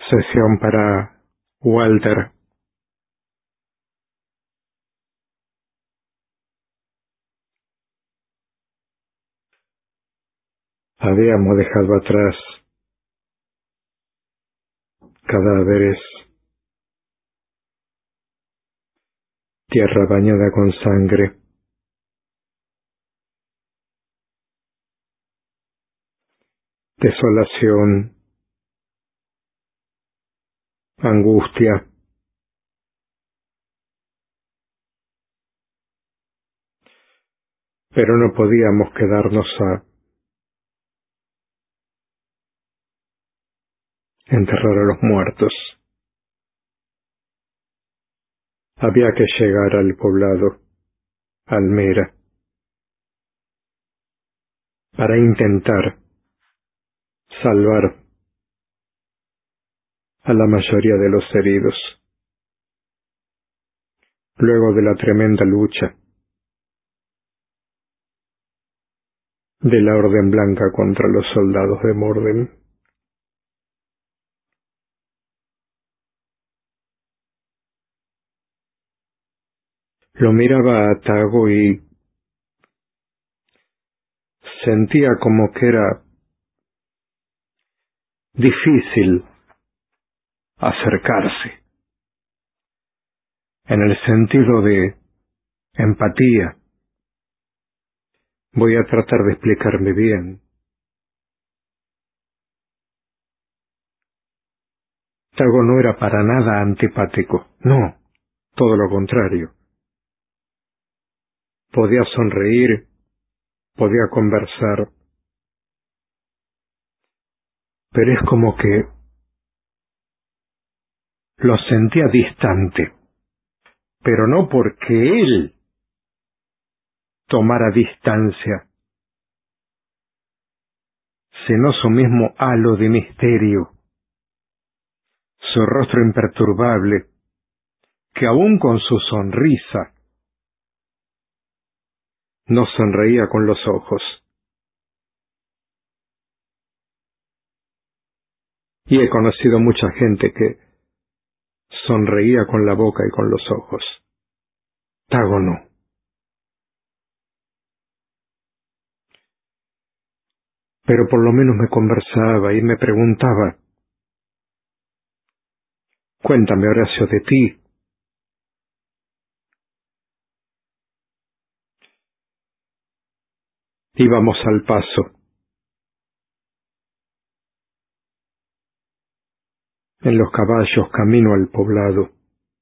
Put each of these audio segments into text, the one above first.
Sesión para Walter. Habíamos dejado atrás cadáveres, tierra bañada con sangre, desolación, angustia, pero no podíamos quedarnos a enterrar a los muertos. Había que llegar al poblado, Almera, para intentar salvar a la mayoría de los heridos. Luego de la tremenda lucha de la Orden Blanca contra los soldados de Morden. Lo miraba a Tago y sentía como que era difícil acercarse, en el sentido de empatía. Voy a tratar de explicarme bien. Tago no era para nada antipático, no, todo lo contrario. Podía sonreír, podía conversar, pero es como que lo sentía distante, pero no porque él tomara distancia, sino su mismo halo de misterio, su rostro imperturbable, que aun con su sonrisa no sonreía con los ojos. Y he conocido mucha gente que sonreía con la boca y con los ojos. Tago no. Pero por lo menos me conversaba y me preguntaba: cuéntame, Horacio, de ti. Íbamos al paso, en los caballos camino al poblado,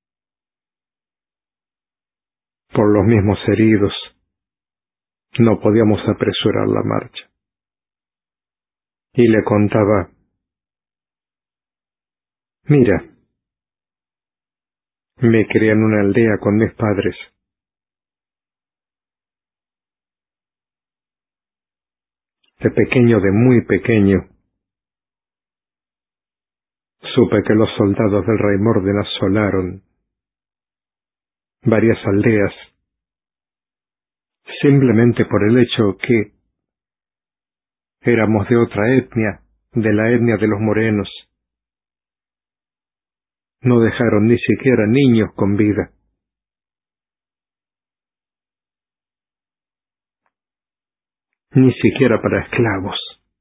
por los mismos heridos. No podíamos apresurar la marcha. Y le contaba: mira, me crié en una aldea con mis padres. De pequeño, de muy pequeño, supe que los soldados del rey Morden asolaron varias aldeas, simplemente por el hecho que éramos de otra etnia, de la etnia de los morenos. No dejaron ni siquiera niños con vida. Ni siquiera para esclavos.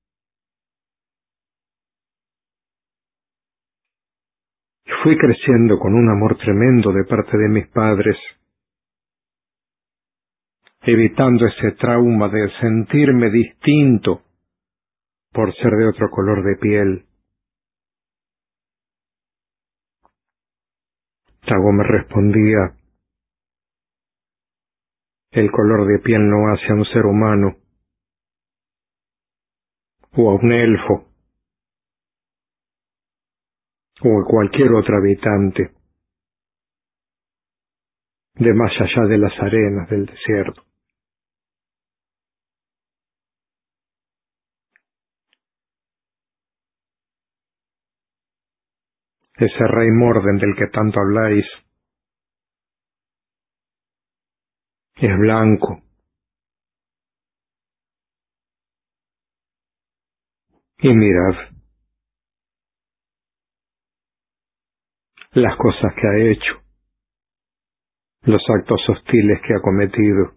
Fui creciendo con un amor tremendo de parte de mis padres, evitando ese trauma de sentirme distinto por ser de otro color de piel. Tago me respondía: el color de piel no hace a un ser humano, o a un elfo, o a cualquier otro habitante de más allá de las arenas del desierto. Ese rey Morden del que tanto habláis es blanco, y mirad, las cosas que ha hecho, los actos hostiles que ha cometido.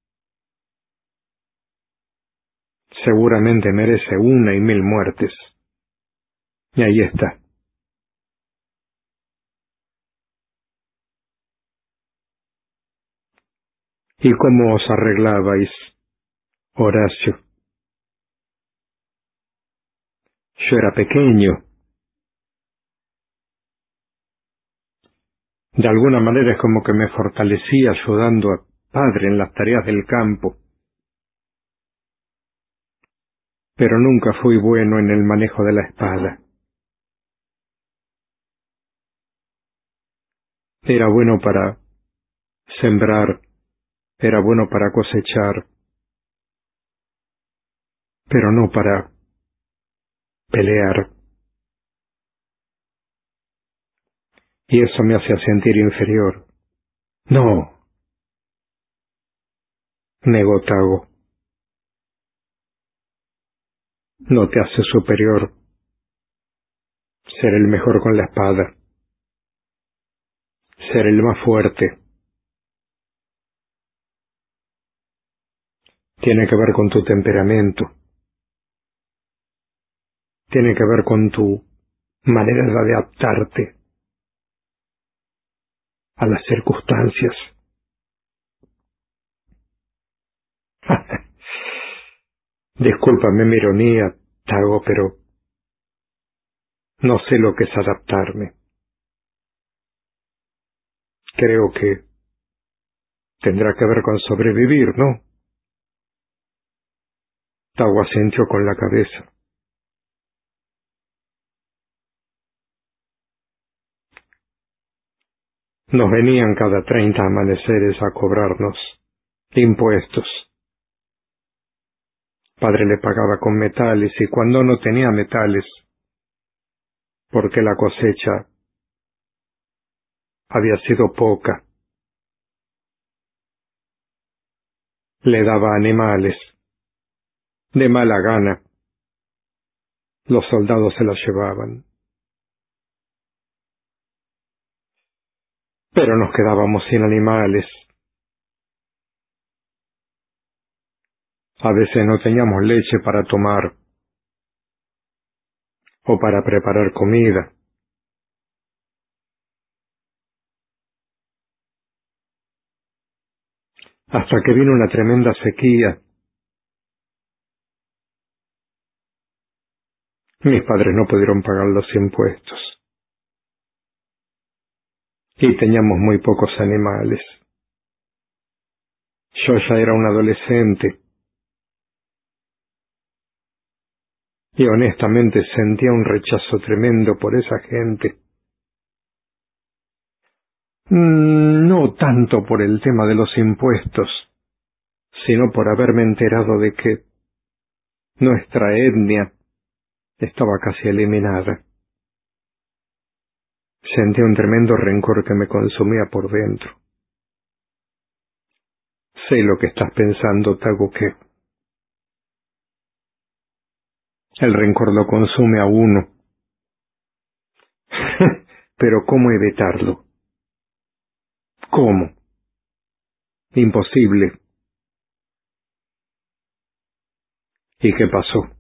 Seguramente merece 1 y 1000 muertes. Y ahí está. ¿Y cómo os arreglabais, Horacio? Yo era pequeño. De alguna manera es como que me fortalecía ayudando a padre en las tareas del campo. Pero nunca fui bueno en el manejo de la espada. Era bueno para sembrar, era bueno para cosechar, pero no para pelear. Y eso me hacía sentir inferior. No, negó Tago, no te hace superior ser el mejor con la espada, ser el más fuerte. Tiene que ver con tu temperamento, tiene que ver con tu manera de adaptarte a las circunstancias. Discúlpame mi ironía, Tago, pero no sé lo que es adaptarme. Creo que tendrá que ver con sobrevivir, ¿no? Tago asintió con la cabeza. Nos venían cada 30 amaneceres a cobrarnos impuestos. Padre le pagaba con metales y cuando no tenía metales, porque la cosecha había sido poca, le daba animales. De mala gana, los soldados se los llevaban. Pero nos quedábamos sin animales. A veces no teníamos leche para tomar o para preparar comida. Hasta que vino una tremenda sequía. Mis padres no pudieron pagar los impuestos. Y teníamos muy pocos animales. Yo ya era un adolescente. Y honestamente sentía un rechazo tremendo por esa gente. No tanto por el tema de los impuestos, sino por haberme enterado de que nuestra etnia estaba casi eliminada. Sentía un tremendo rencor que me consumía por dentro. Sé lo que estás pensando, Tago, que el rencor lo consume a uno. Pero ¿cómo evitarlo? ¿Cómo? Imposible. ¿Y qué pasó?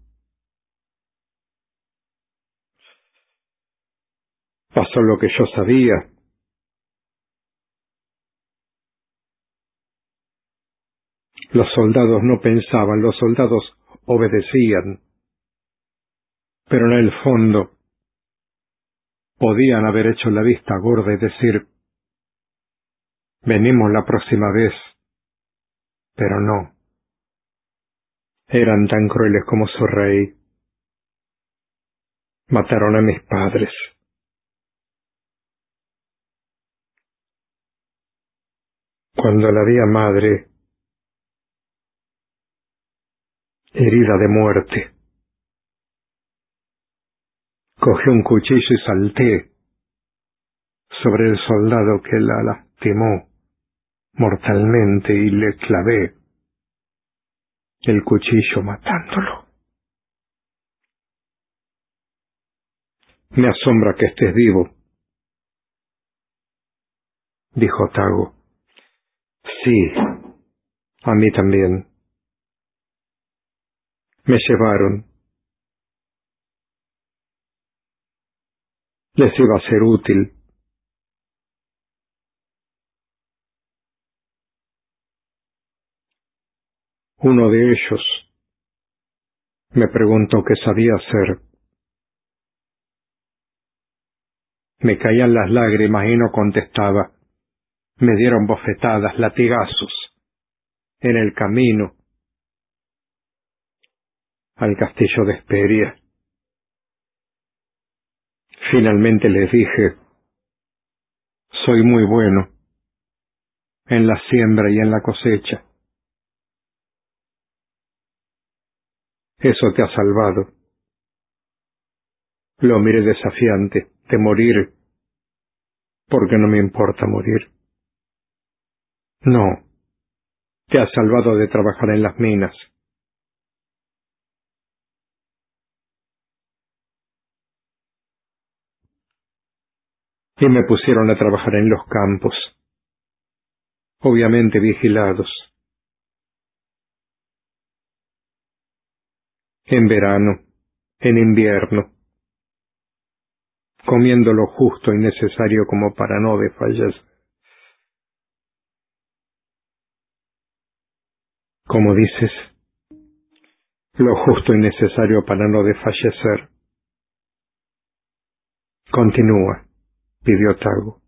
Pasó lo que yo sabía. Los soldados no pensaban, los soldados obedecían. Pero en el fondo podían haber hecho la vista gorda y decir, venimos la próxima vez. Pero no. Eran tan crueles como su rey. Mataron a mis padres. Cuando la vi a madre, herida de muerte, cogí un cuchillo y salté sobre el soldado que la lastimó mortalmente y le clavé el cuchillo matándolo. Me asombra que estés vivo, dijo Tago. Sí, a mí también. Me llevaron. Les iba a ser útil. Uno de ellos me preguntó qué sabía hacer. Me caían las lágrimas y no contestaba. Me dieron bofetadas, latigazos, en el camino al castillo de Hesperia. Finalmente les dije, soy muy bueno en la siembra y en la cosecha. Eso te ha salvado. Lo miré desafiante, de morir, porque no me importa morir. No, te ha salvado de trabajar en las minas. Y me pusieron a trabajar en los campos, obviamente vigilados. En verano, en invierno, comiendo lo justo y necesario como para no desfallecer. Como dices, lo justo y necesario para no desfallecer. Continúa, pidió Tago.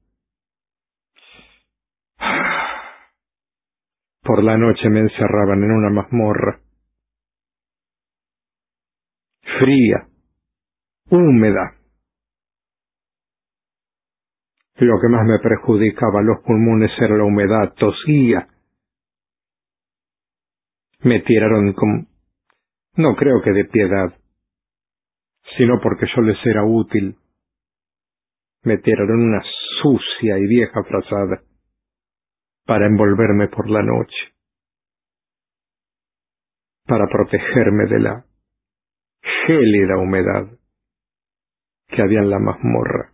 Por la noche me encerraban en una mazmorra, fría, húmeda. Lo que más me perjudicaba los pulmones era la humedad, tosía. Me tiraron con... no creo que de piedad, sino porque yo les era útil. Me tiraron una sucia y vieja frazada para envolverme por la noche, para protegerme de la gélida humedad que había en la mazmorra.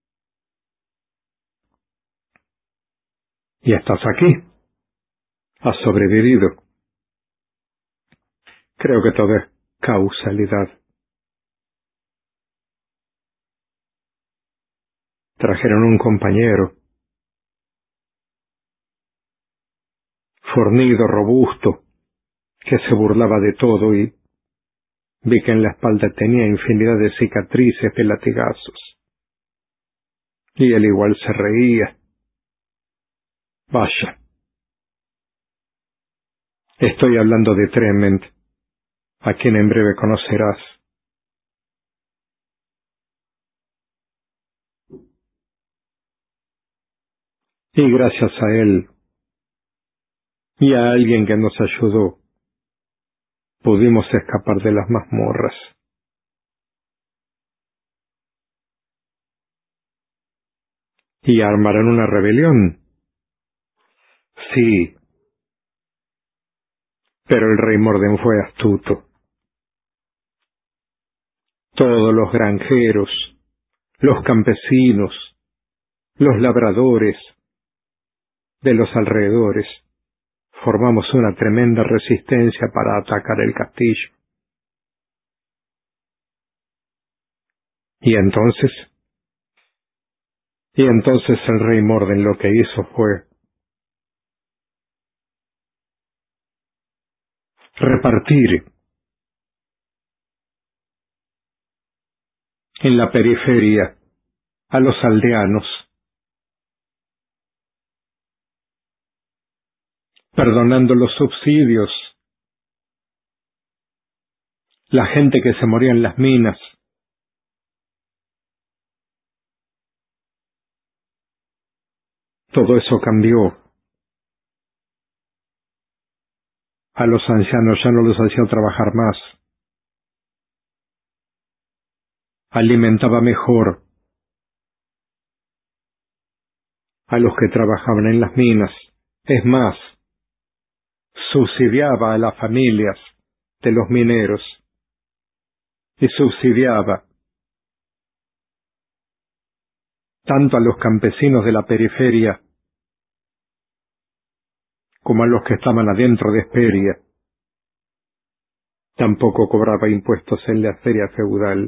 Y estás aquí. Has sobrevivido. Creo que todo es causalidad. Trajeron un compañero, fornido, robusto, que se burlaba de todo y vi que en la espalda tenía infinidad de cicatrices de latigazos. Y él igual se reía. Vaya. Estoy hablando de Trement, a quien en breve conocerás. Y gracias a él, y a alguien que nos ayudó, pudimos escapar de las mazmorras. ¿Y armaron una rebelión? Sí, pero el rey Morden fue astuto. Todos los granjeros, los campesinos, los labradores de los alrededores formamos una tremenda resistencia para atacar el castillo. Y entonces el rey Morden lo que hizo fue repartir en la periferia a los aldeanos, perdonando los subsidios, la gente que se moría en las minas. Todo eso cambió. A los ancianos ya no los hacía trabajar más. Alimentaba mejor a los que trabajaban en las minas. Es más, subsidiaba a las familias de los mineros y subsidiaba tanto a los campesinos de la periferia como a los que estaban adentro de Hesperia. Tampoco cobraba impuestos en la feria feudal.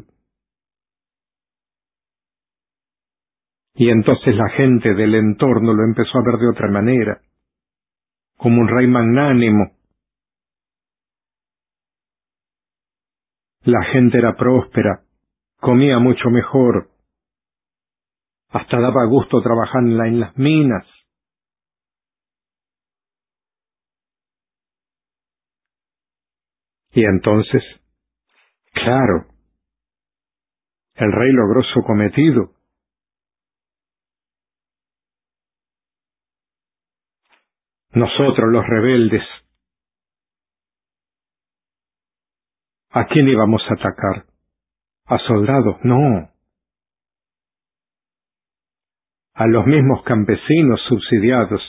Y entonces la gente del entorno lo empezó a ver de otra manera, como un rey magnánimo. La gente era próspera, comía mucho mejor, hasta daba gusto trabajar en las minas. Y entonces, claro, el rey logró su cometido. Nosotros, los rebeldes, ¿a quién íbamos a atacar? ¿A soldados? No. A los mismos campesinos subsidiados,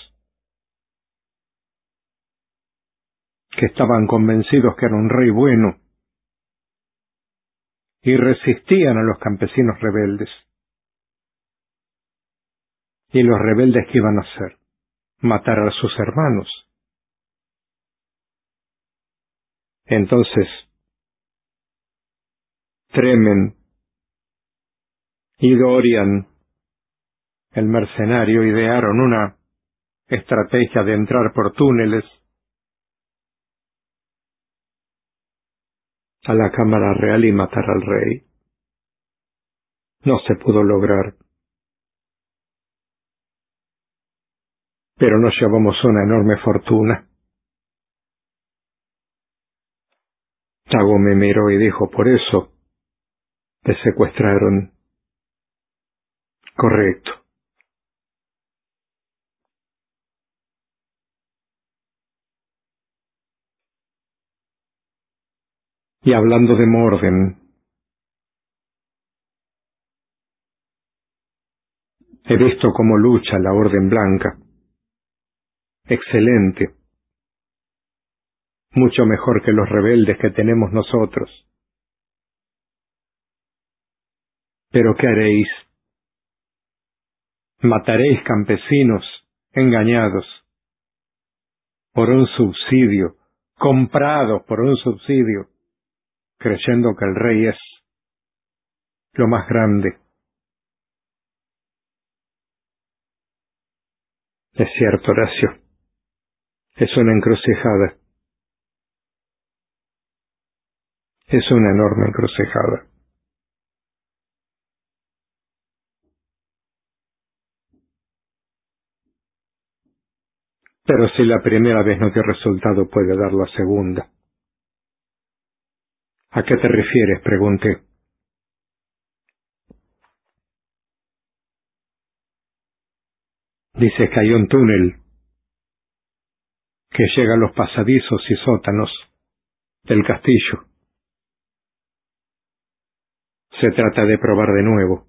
que estaban convencidos que era un rey bueno, y resistían a los campesinos rebeldes. ¿Y los rebeldes qué iban a hacer? Matar a sus hermanos. Entonces, Tremen y Dorian, el mercenario, idearon una estrategia de entrar por túneles a la Cámara Real y matar al rey. No se pudo lograr, pero nos llevamos una enorme fortuna. Tago me miró y dijo: por eso te secuestraron. Correcto. Y hablando de Morden, he visto cómo lucha la Orden Blanca. Excelente. Mucho mejor que los rebeldes que tenemos nosotros. Pero ¿qué haréis? Mataréis campesinos engañados por un subsidio, comprados por un subsidio, creyendo que el rey es lo más grande. Es cierto, Horacio. Es una encrucijada. Es una enorme encrucijada. Pero si la primera vez no dio resultado, puede dar la segunda. ¿A qué te refieres?, pregunté. Dices que hay un túnel que llega a los pasadizos y sótanos del castillo. Se trata de probar de nuevo.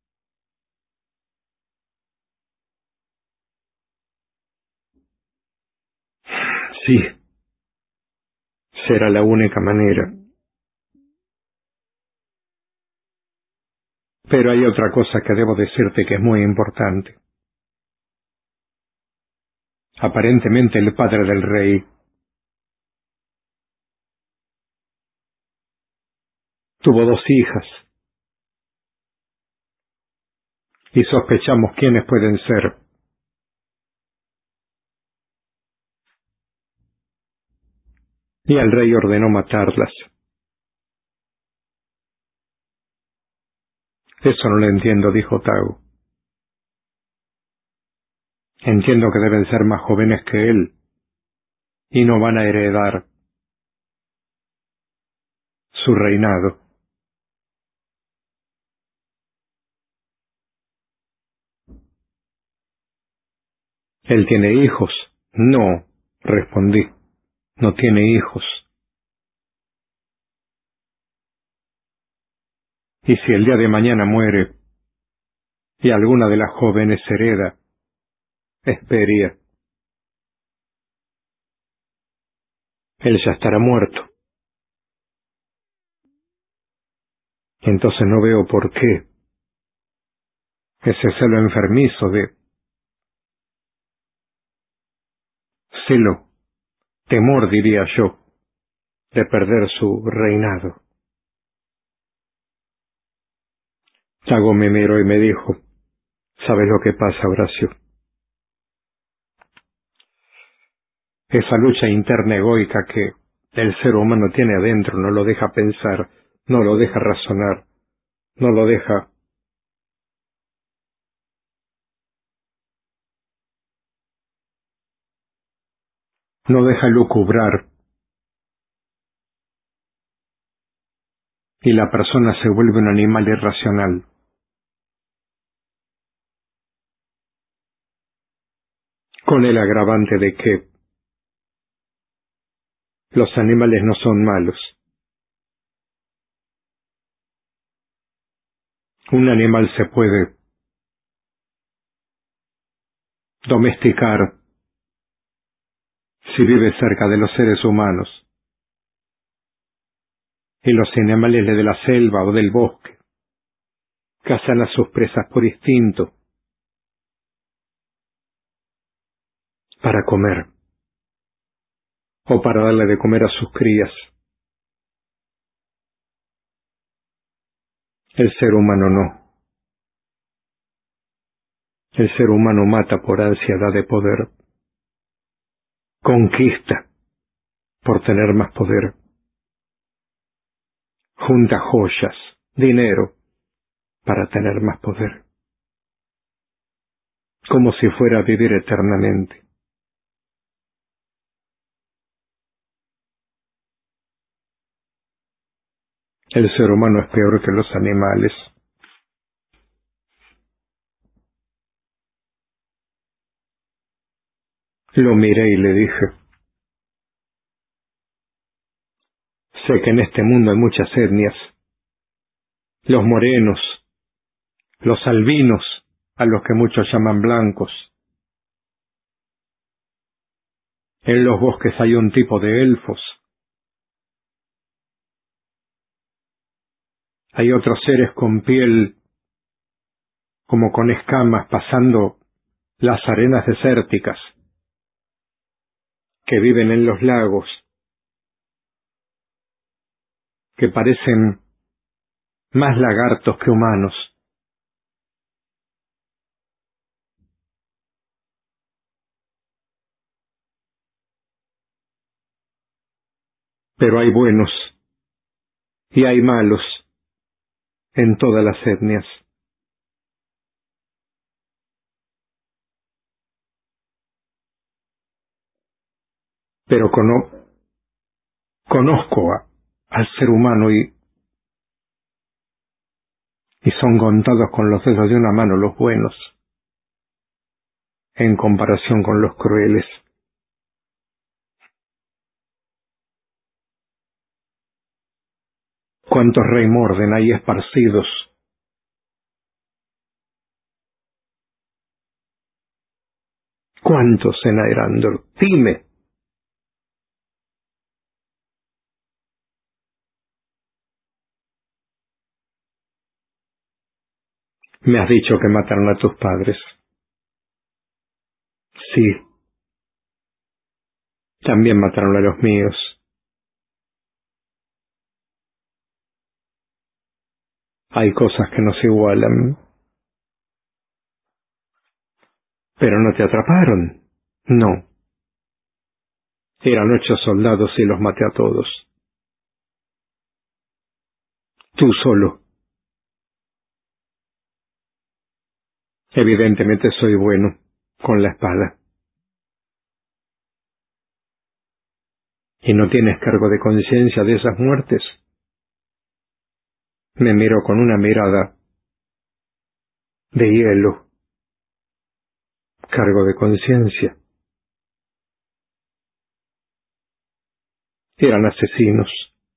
Sí, será la única manera. Pero hay otra cosa que debo decirte que es muy importante. Aparentemente el padre del rey tuvo 2 hijas y sospechamos quiénes pueden ser. Y el rey ordenó matarlas. Eso no lo entiendo, dijo Tago. Entiendo que deben ser más jóvenes que él y no van a heredar su reinado. ¿Él tiene hijos? No, respondí. No tiene hijos. Y si el día de mañana muere y alguna de las jóvenes hereda, Hesperia, él ya estará muerto. Entonces no veo por qué ese celo enfermizo de celo temor, diría yo, de perder su reinado. Yago me miró y me dijo: ¿sabes lo que pasa, Horacio? Esa lucha interna egoica que el ser humano tiene adentro no lo deja pensar, no lo deja razonar, no lo deja lucubrar, y la persona se vuelve un animal irracional. Con el agravante de que los animales no son malos. Un animal se puede domesticar si vive cerca de los seres humanos, y los animales de la selva o del bosque cazan a sus presas por instinto, para comer, o para darle de comer a sus crías. El ser humano no. El ser humano mata por ansiedad de poder, conquista por tener más poder, junta joyas, dinero, para tener más poder, como si fuera a vivir eternamente. El ser humano es peor que los animales. Lo miré y le dije: sé que en este mundo hay muchas etnias, los morenos, los albinos, a los que muchos llaman blancos. En los bosques hay un tipo de elfos. Hay otros seres con piel como con escamas pasando las arenas desérticas, que viven en los lagos, que parecen más lagartos que humanos. Pero hay buenos y hay malos en todas las etnias. Pero conozco al ser humano y son contados con los dedos de una mano los buenos, en comparación con los crueles. ¿Cuántos rey Morden hay esparcidos? ¿Cuántos en Aerandor? Dime. Me has dicho que mataron a tus padres. Sí, también mataron a los míos. Hay cosas que no se igualan. Pero no te atraparon. No. Eran 8 soldados y los maté a todos. Tú solo. Evidentemente soy bueno con la espada. ¿Y no tienes cargo de conciencia de esas muertes? Me miró con una mirada de hielo. Cargo de conciencia. Eran asesinos.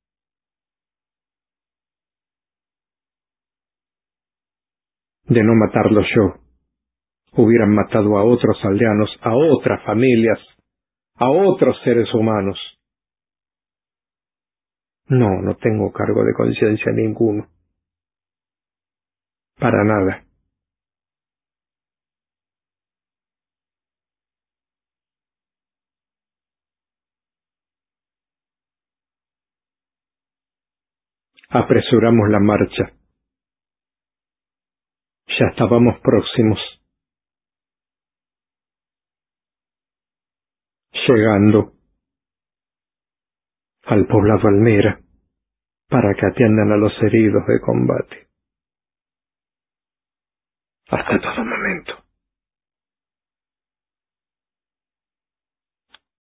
De no matarlos yo, hubieran matado a otros aldeanos, a otras familias, a otros seres humanos. No, no tengo cargo de conciencia ninguno. Para nada. Apresuramos la marcha. Ya estábamos próximos, llegando al poblado Almera para que atiendan a los heridos de combate. Hasta todo momento.